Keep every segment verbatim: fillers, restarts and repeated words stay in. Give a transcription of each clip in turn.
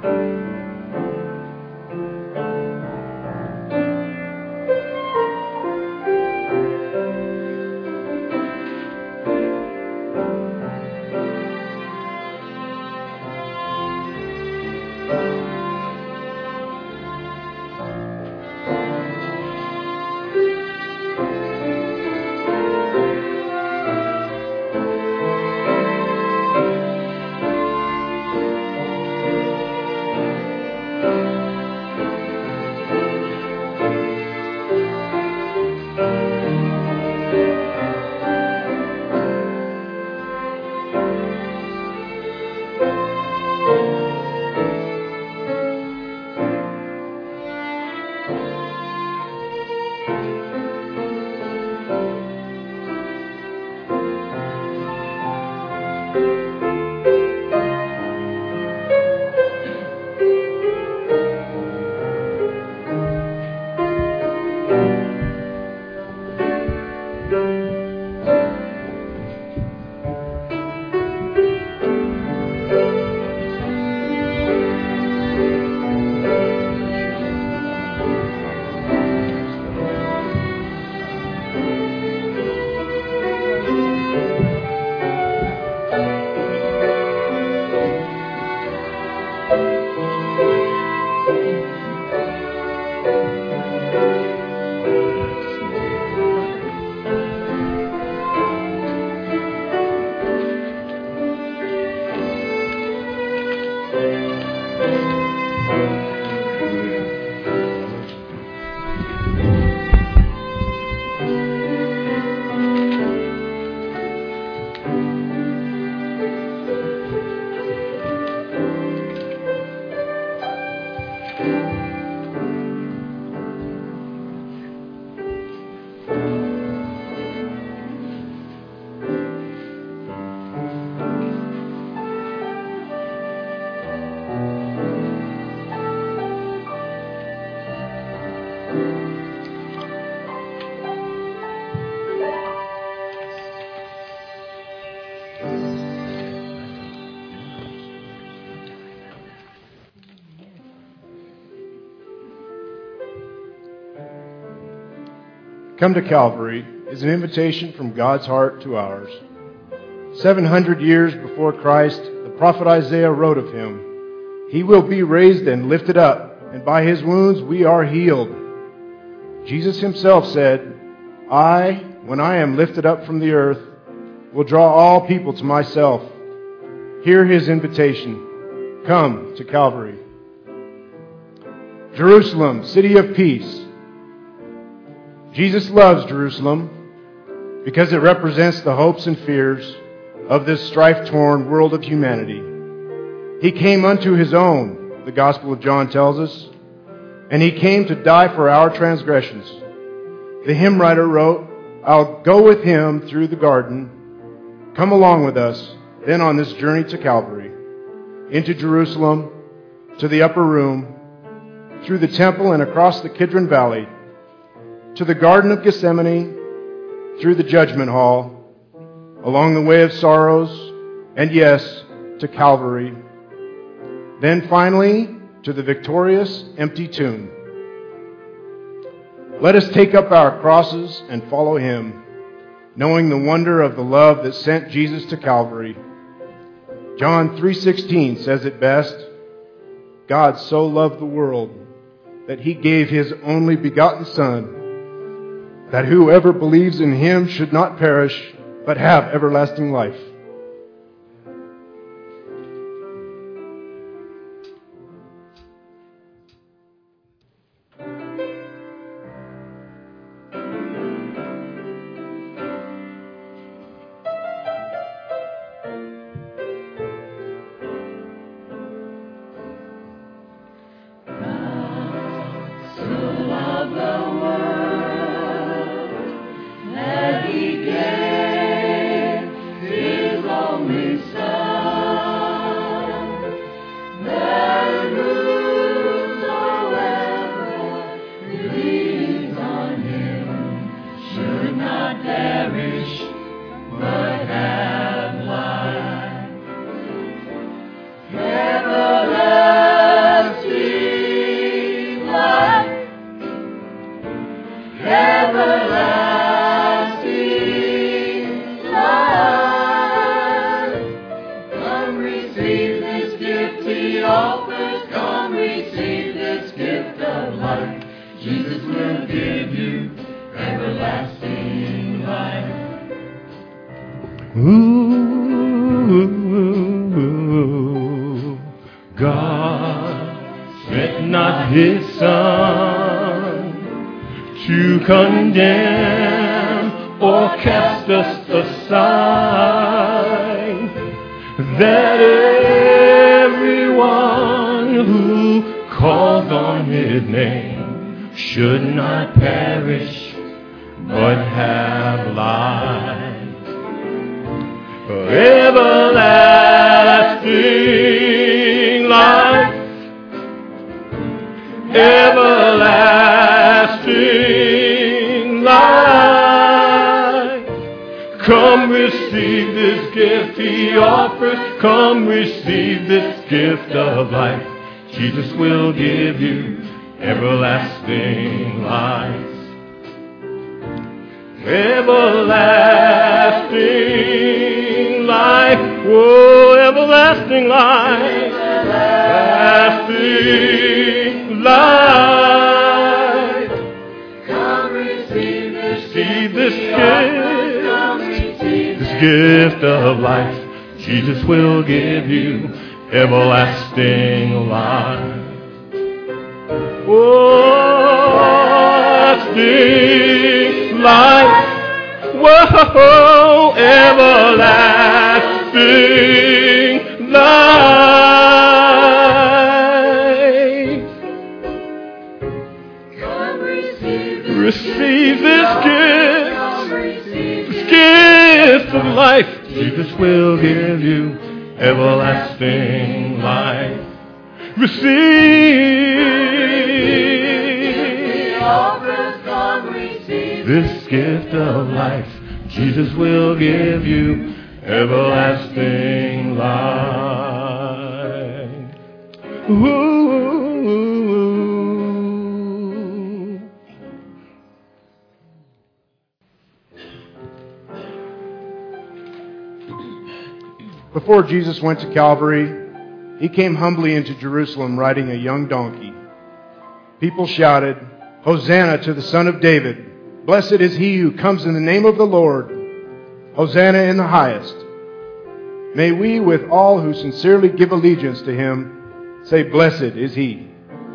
Come to Calvary is an invitation from God's heart to ours. Seven hundred years before Christ, the prophet Isaiah wrote of him, "He will be raised and lifted up, and by his wounds we are healed." Jesus himself said, "I, when I am lifted up from the earth, will draw all people to myself." Hear his invitation. Come to Calvary. Jerusalem, city of peace. Jesus loves Jerusalem because it represents the hopes and fears of this strife-torn world of humanity. He came unto his own, the Gospel of John tells us, and he came to die for our transgressions. The hymn writer wrote, "I'll go with him through the garden. Come along with us, then on this journey to Calvary, into Jerusalem, to the upper room, through the temple and across the Kidron Valley, to the Garden of Gethsemane, through the judgment hall, along the way of sorrows, and yes, to Calvary. Then finally, to the victorious empty tomb. Let us take up our crosses and follow him, knowing the wonder of the love that sent Jesus to Calvary. John three sixteen says it best, "God so loved the world that he gave his only begotten Son, that whoever believes in him should not perish, but have everlasting life." He gave his will give you everlasting life. Ooh, God sent not his Son to condemn or cast us aside, that everyone who calls on his name should not perish but have life. Everlasting life, everlasting life. Come receive this gift he offers. Come receive this gift of life. Jesus will give you everlasting life. Everlasting life, whoa, everlasting life, everlasting life. Come receive this Receive this gift, this gift of life. Jesus will give you everlasting life. Oh, everlasting life. Whoa, everlasting life. Come receive this Receive this gift, Come receive this gift of life. Jesus will give you everlasting life. Receive Come receive this gift of life. Jesus will give you everlasting life. Ooh. Before Jesus went to Calvary, he came humbly into Jerusalem riding a young donkey. People shouted, "Hosanna to the Son of David! Blessed is he who comes in the name of the Lord! Hosanna in the highest!" May we, with all who sincerely give allegiance to him, say, "Blessed is he."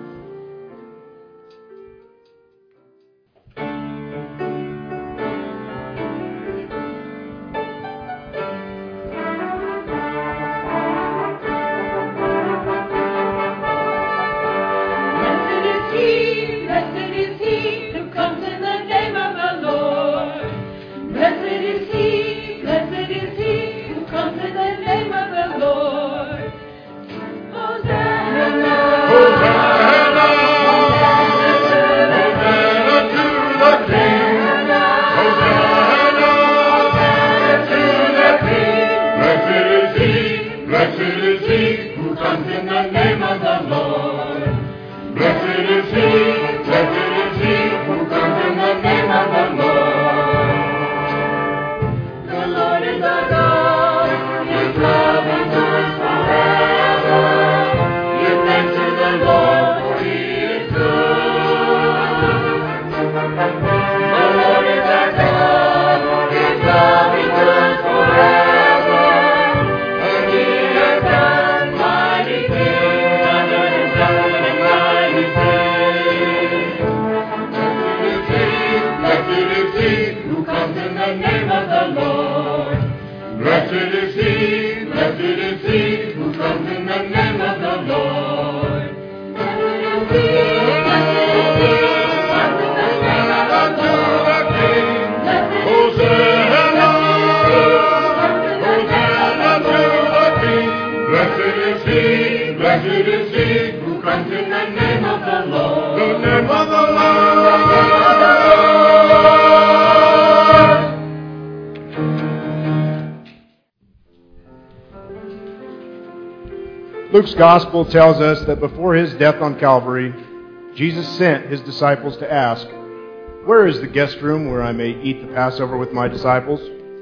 Luke's gospel tells us that before his death on Calvary, Jesus sent his disciples to ask, "Where is the guest room where I may eat the Passover with my disciples?"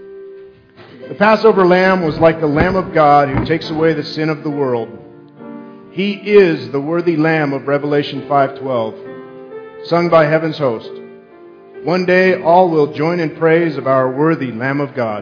The Passover lamb was like the Lamb of God who takes away the sin of the world. He is the worthy Lamb of Revelation five twelve. sung by heaven's host. One day all will join in praise of our worthy Lamb of God.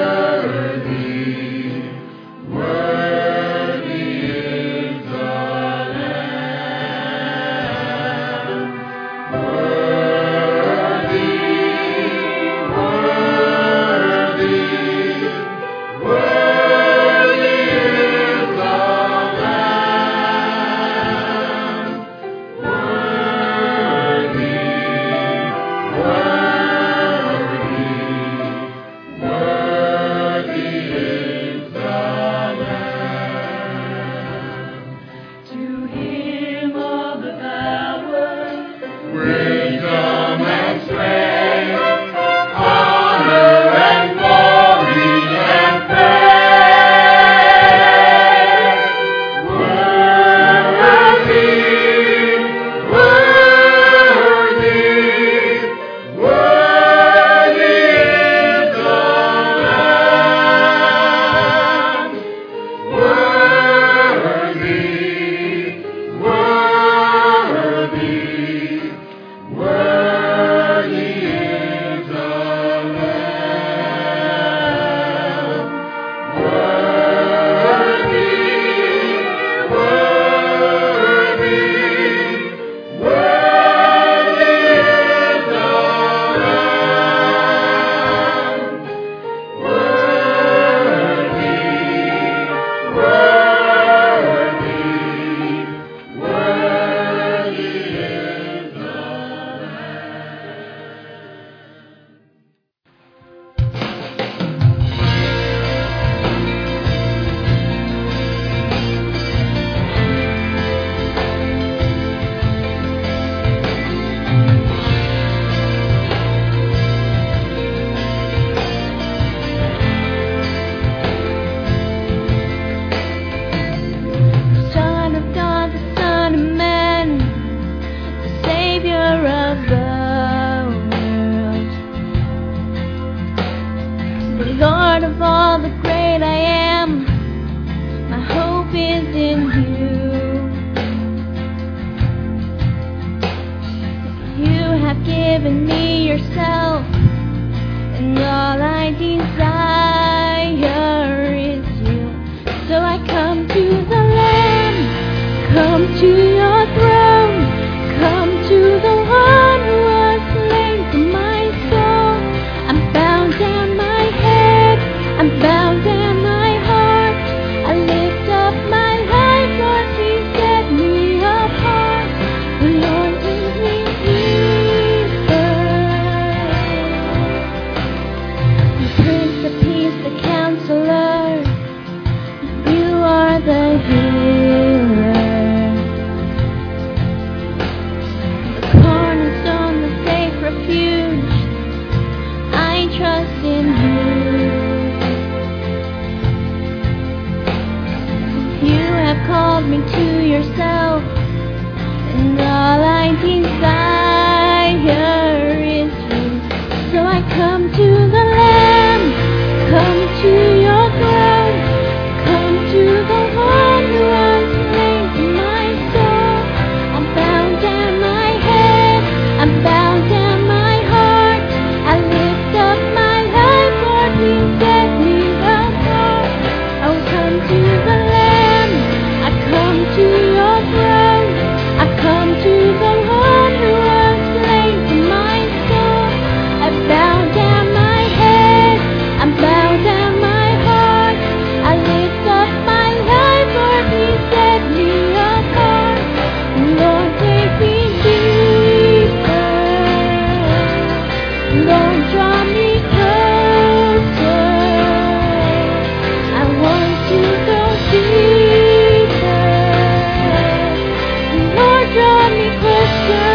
Worthy is the called me to yourself, and all I desire is you. So I come to the Lamb, come to your throne, come to the one who was slain for my soul. I'm bowed down my head, I'm bowed down my heart. I lift up my life, Lord, please set me apart. Oh, come to the Lamb, I come to your throne, I come to the one who was slain for my soul. I bow down my head, I bow down my heart. I lift up my life, Lord, please set me apart. Lord, take me deeper. Lord, draw me closer. I want to go deeper. Lord, draw me closer.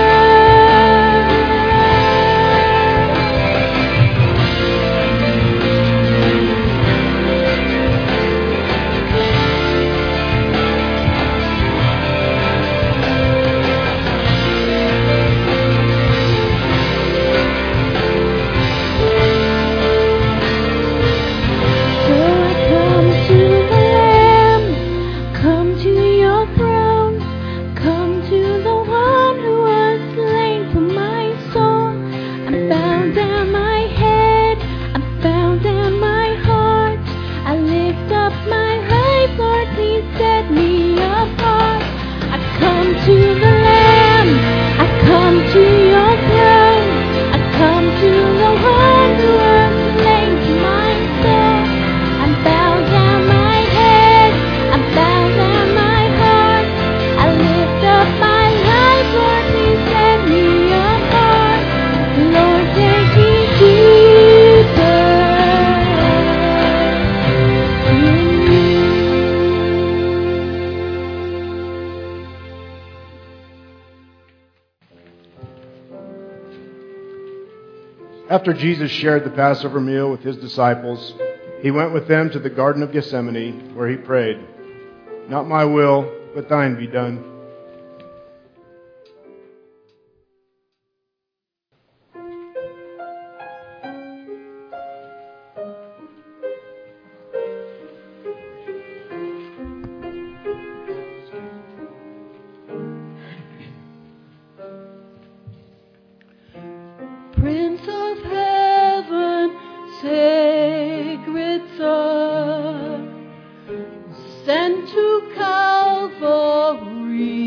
So I come to the Lamb, come to your throne, come to the one who was slain for my soul. I bow down my head, I bow down my heart. I lift up my life, Lord, please set me apart. I come to the Lamb, I come to your throne, I come to the one who was slain for my soul. I bow down my head, I bow down my heart. I lift up my life, Lord, please set me apart. Lord, take me deeper in you. After Jesus shared the Passover meal with his disciples, he went with them to the Garden of Gethsemane, where he prayed, "Not my will, but thine be done." Prince of Heaven, sacred Son, sent to Calvary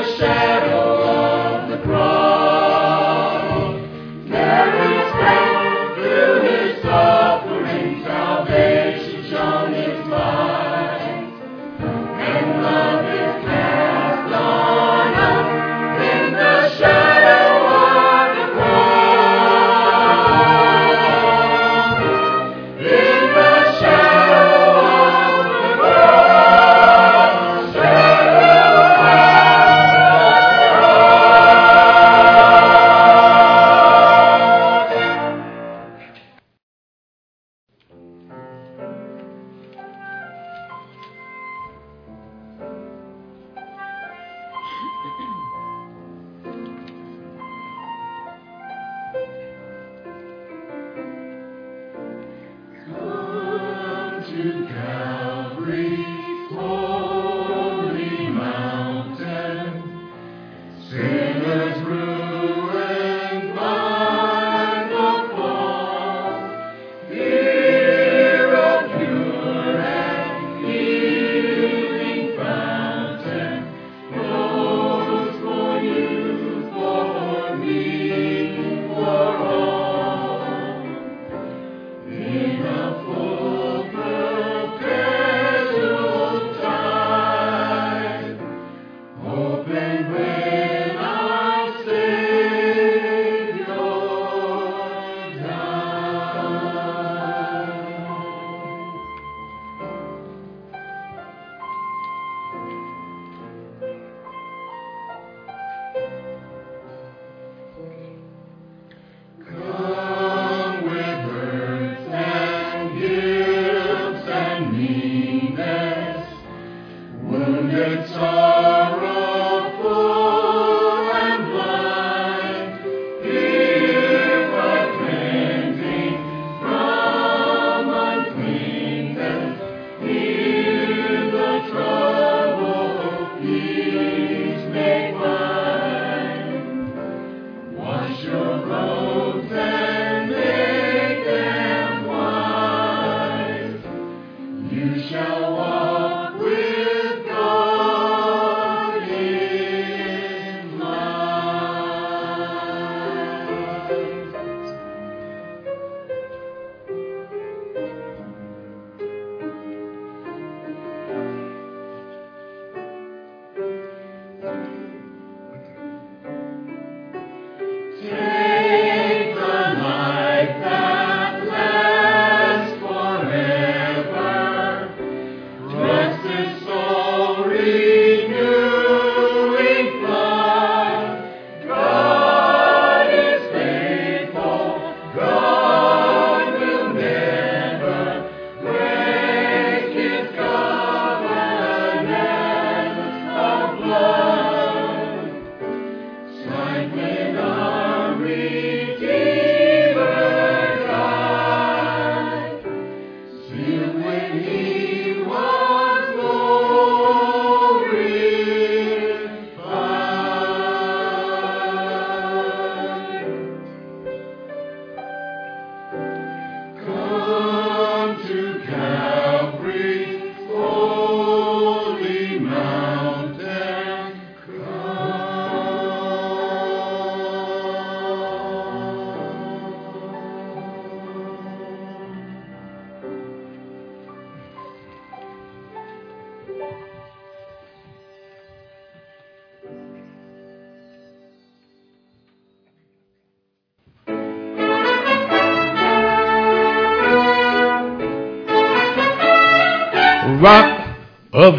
Rock of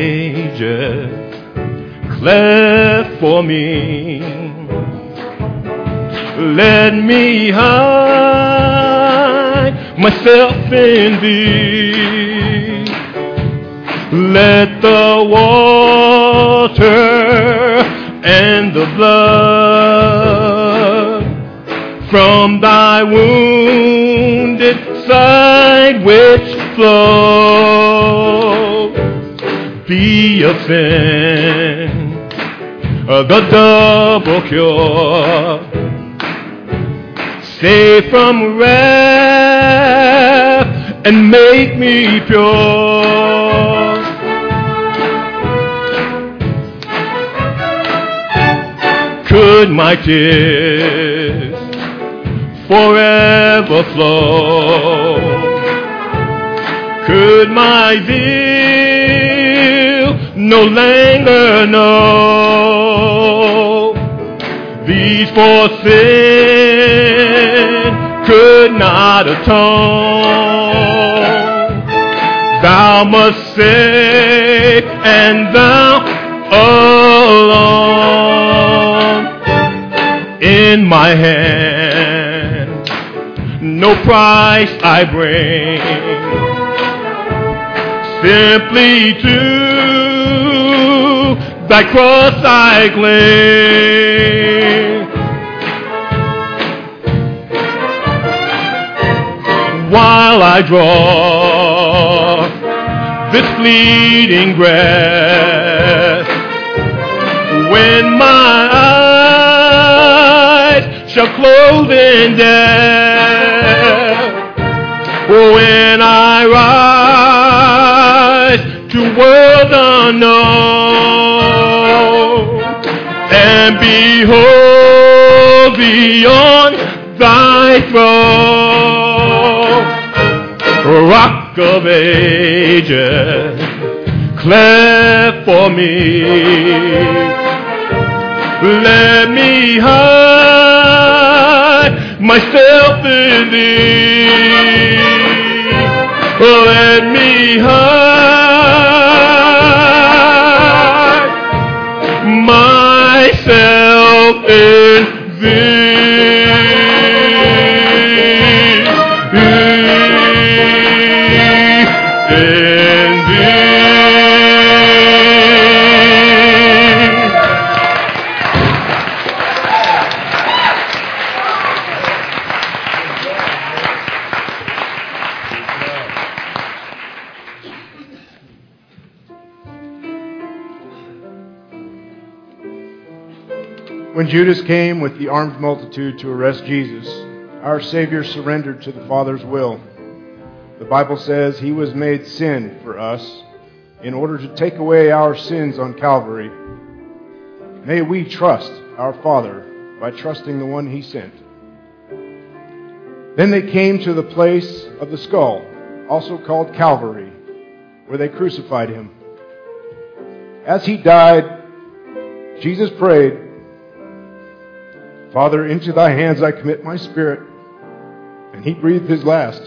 ages, cleft for me. Let me hide myself in thee. Let the water and the blood from thy wounded side which flow be a sin, the double cure. Save from wrath and make me pure. could my tears forever flow, could my zeal no longer know, these for sin could not atone. Thou must save, and thou alone. In my hand no price I bring, simply to thy cross I cling. While I draw this fleeting breath, when my eyes shall close in death, when I rise to world unknown and behold beyond thy throne, Rock of Ages, cleft for me, let me hide myself in thee, let me hide myself in thee. When Judas came with the armed multitude to arrest Jesus, our Savior surrendered to the Father's will. The Bible says he was made sin for us in order to take away our sins on Calvary. May we trust our Father by trusting the one he sent. Then they came to the place of the skull, also called Calvary, where they crucified him. As he died, Jesus prayed, Father, into thy hands I commit my spirit. And he breathed his last.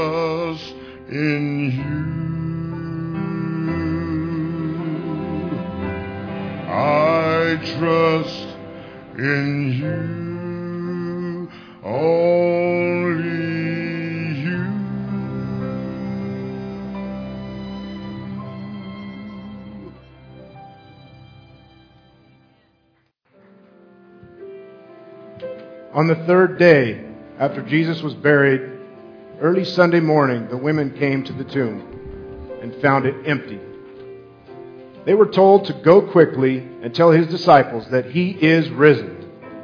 trust in you. I trust in you, only you. On the third day, after Jesus was buried, early Sunday morning, the women came to the tomb and found it empty. They were told to go quickly and tell his disciples that he is risen.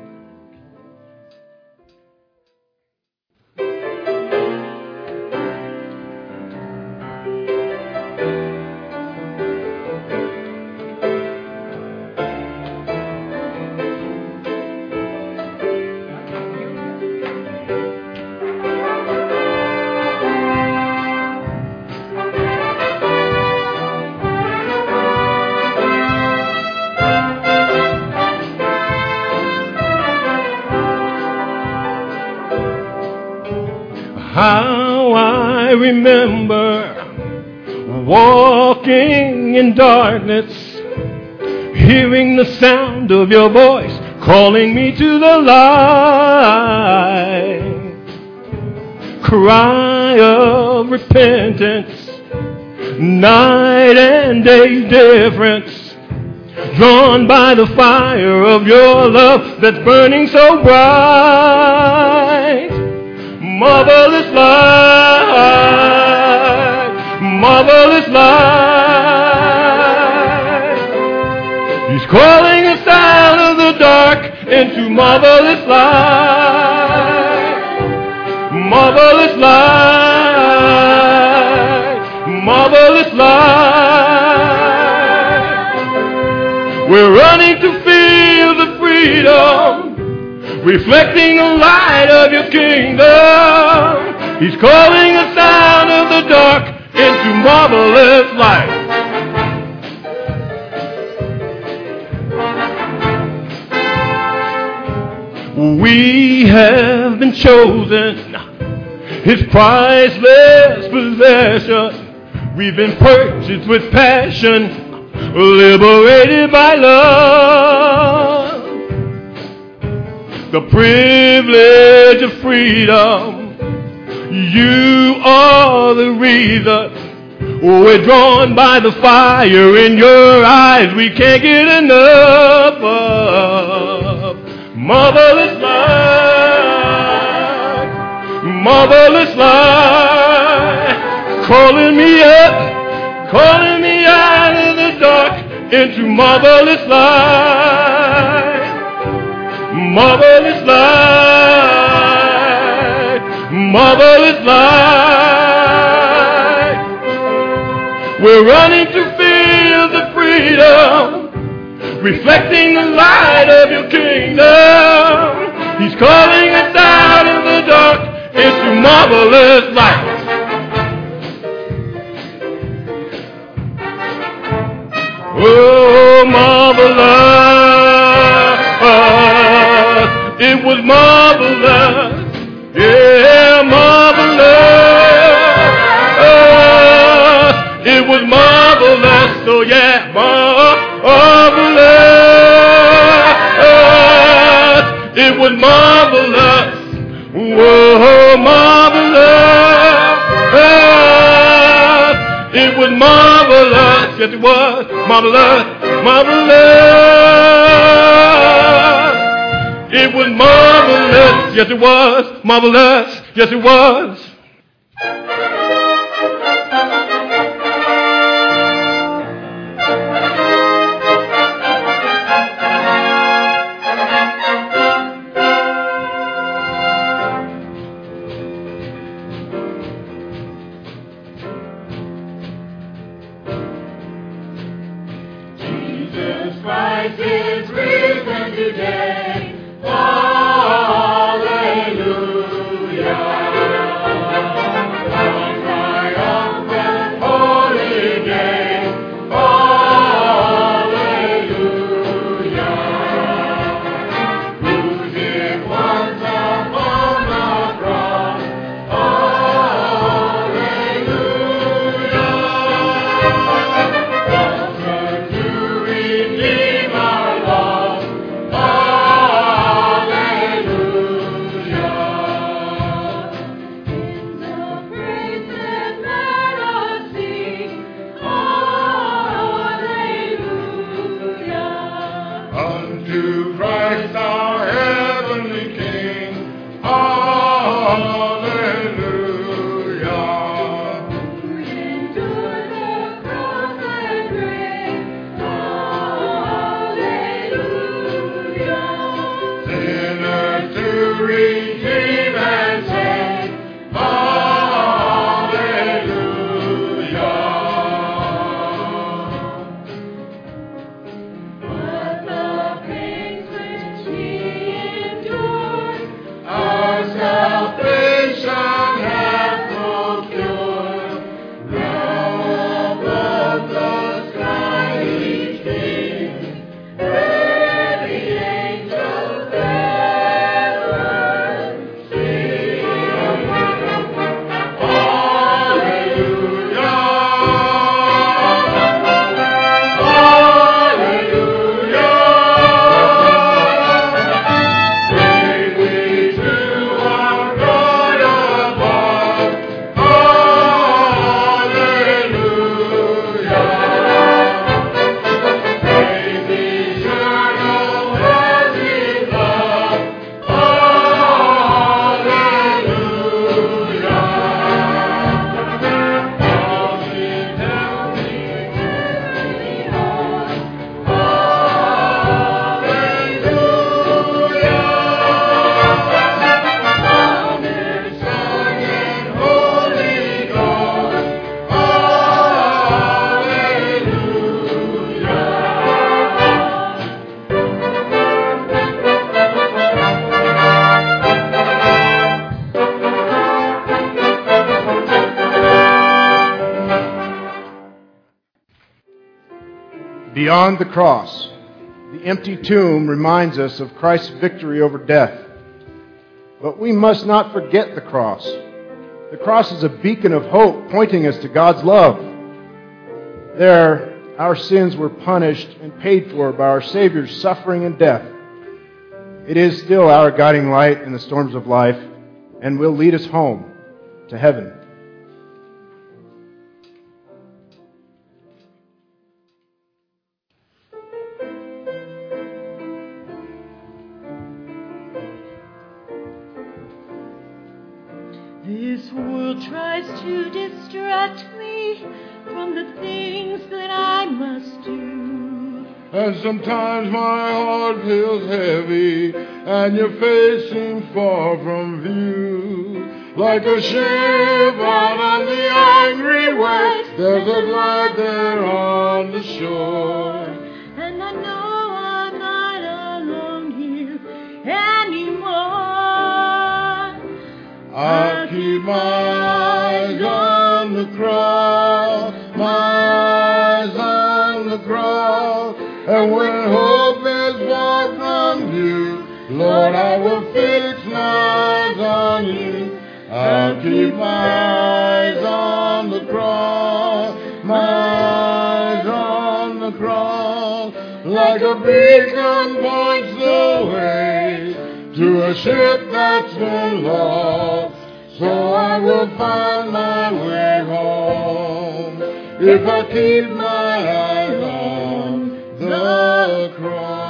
How I remember walking in darkness, hearing the sound of your voice calling me to the light. Cry of repentance, night and day difference, drawn by the fire of your love that's burning so bright. Marvelous light, marvelous light. He's calling us out of the dark into marvelous light. Marvelous light, marvelous light. We're running to feel the freedom, reflecting the light of your kingdom. He's calling us out of the dark into marvelous light. We have been chosen, his priceless possession. We've been purchased with passion, liberated by love. The privilege of freedom, you are the reason. We're drawn by the fire in your eyes, we can't get enough of. Marvelous light, marvelous light, calling me up, calling me out of the dark into marvelous light. Marvelous light, marvelous light. We're running to feel the freedom, reflecting the light of your kingdom. He's calling us out of the dark into marvelous light. Oh, marvelous. It was marvelous, yeah, marvelous. It was marvelous, so yeah, marvelous. It was marvelous, whoa, marvelous. It was marvelous, yes it was, marvelous, marvelous. It was marvelous, yes it was, marvelous, yes it was. Jesus Christ is risen today. Hallelujah. Beyond the cross, the empty tomb reminds us of Christ's victory over death. But we must not forget the cross. The cross is a beacon of hope pointing us to God's love. There, our sins were punished and paid for by our Savior's suffering and death. It is still our guiding light in the storms of life and will lead us home to heaven. This world tries to distract me from the things that I must do. And sometimes my heart feels heavy, and your face seems far from view. Like a ship out on the angry waves, there's a light there on the shore. And I know I'm not alone here anymore. I keep my eyes on the cross, my eyes on the cross. And when hope is far from you, Lord, I will fix my eyes on you. I'll keep my eyes on the cross, my eyes on the cross. Like a beacon points the way to a ship that's been lost. So I will find my way home if I keep my eyes on the cross.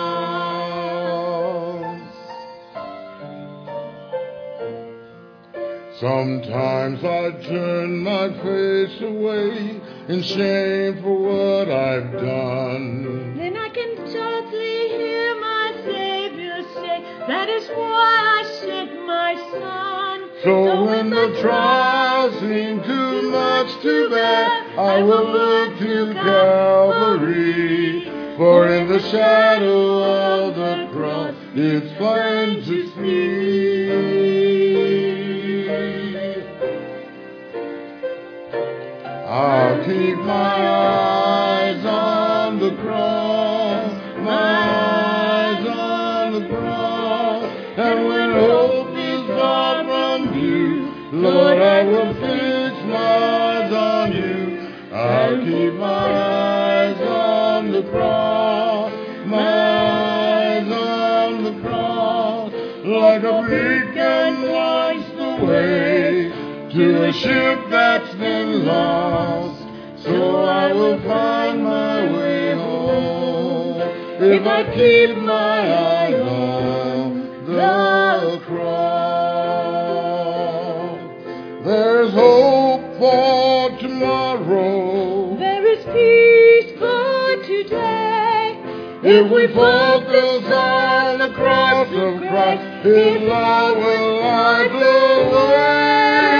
Sometimes I turn my face away in shame for what I've done. Then I can totally hear my Savior say, that is why I sent my Son. So when the trials seem too much to bear, I will look to Calvary. For in the shadow of the cross, it's plain to see. I'll keep my eyes on the cross, my eyes on the cross. And when hope is far from you, Lord, I will fix my eyes on you. I'll keep my eyes on the cross, my eyes on the cross. Like a beacon lights the way to a ship that's been lost. So I will find my way home if I keep my eyes on the cross. There's hope for tomorrow. There is peace for today. If we focus on the cross of Christ, His love will light the way.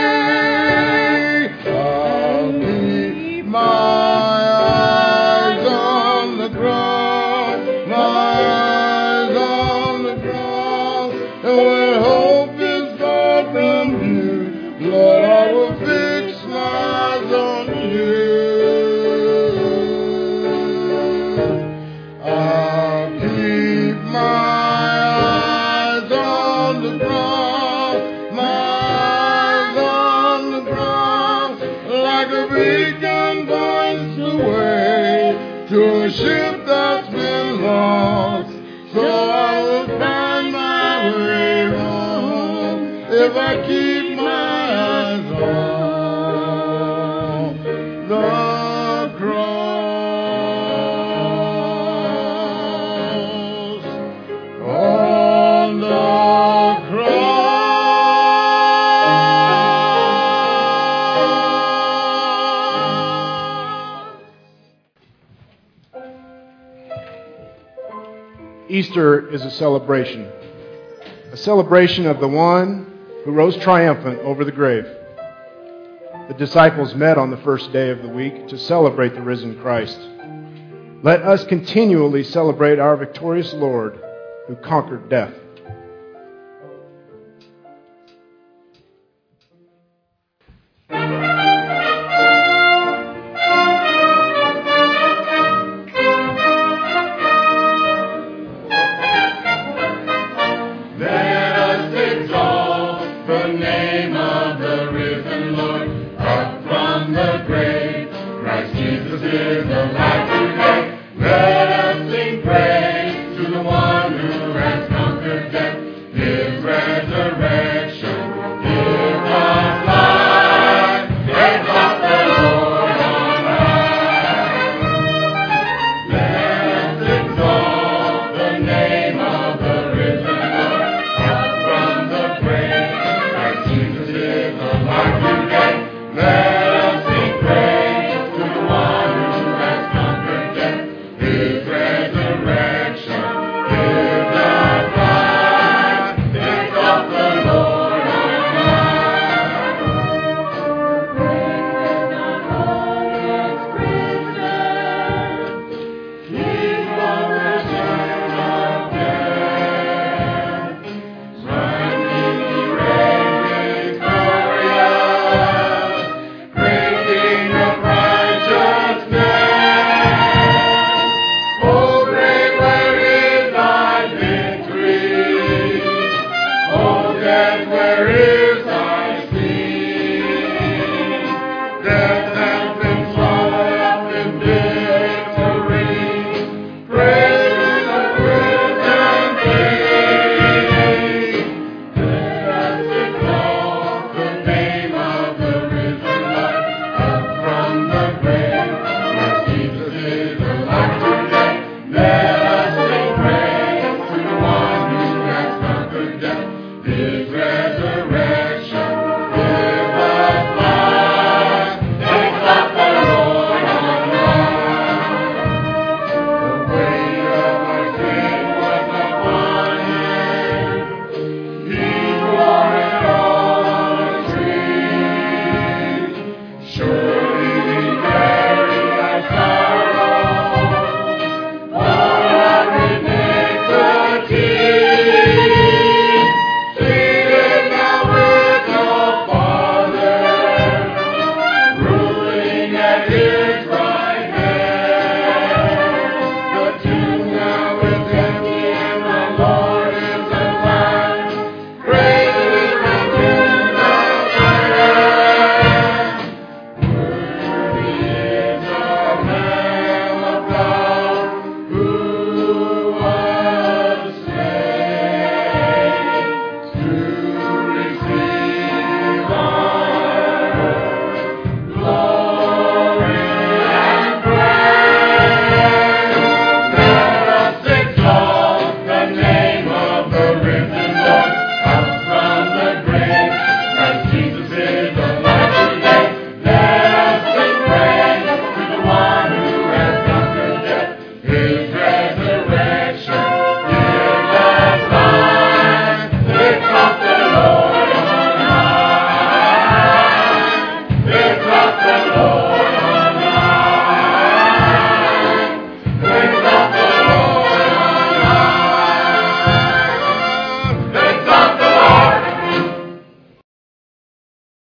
I'll keep my eyes on the cross, my eyes on the cross. And when hope is far from you, Lord, I will fix my eyes on you. I'll keep my eyes on the cross, my eyes on the cross. Like a beacon points the way to a ship that's been lost. So I will find my way home if I keep my eyes on the cross. On the cross. Easter is a celebration, a celebration of the one who rose triumphant over the grave. The disciples met on the first day of the week to celebrate the risen Christ. Let us continually celebrate our victorious Lord who conquered death. Thank you. from the grave.